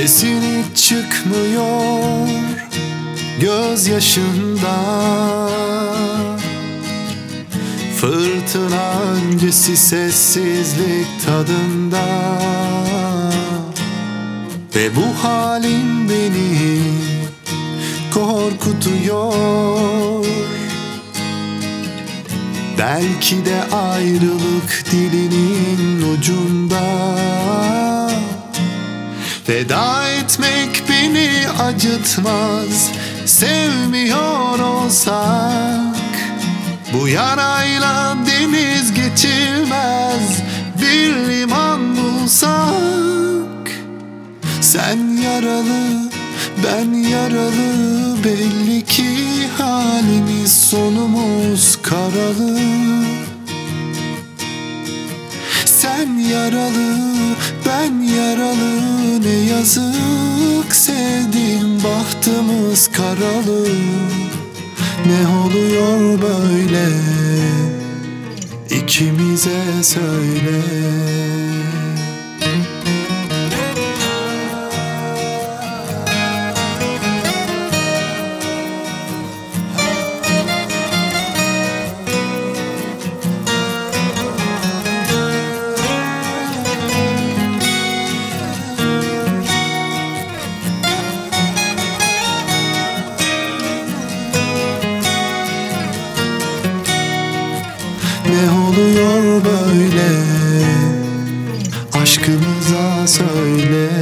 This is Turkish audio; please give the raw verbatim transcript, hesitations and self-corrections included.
Sesin hiç çıkmıyor gözyaşından. Fırtına öncesi sessizlik tadında. Ve bu halin beni korkutuyor. Belki de ayrılık dilinin ucunda. Veda etmek beni acıtmaz. Sevmiyor olsak bu yarayla deniz geçilmez. Bir liman bulsak. Sen yaralı, ben yaralı. Belli ki halimiz, sonumuz karalı. Sen yaralı, ben yaralı. Ne yazık sevdiğim bahtımız karalı. Ne oluyor böyle ikimize söyle. Ne oluyor böyle aşkımıza söyle.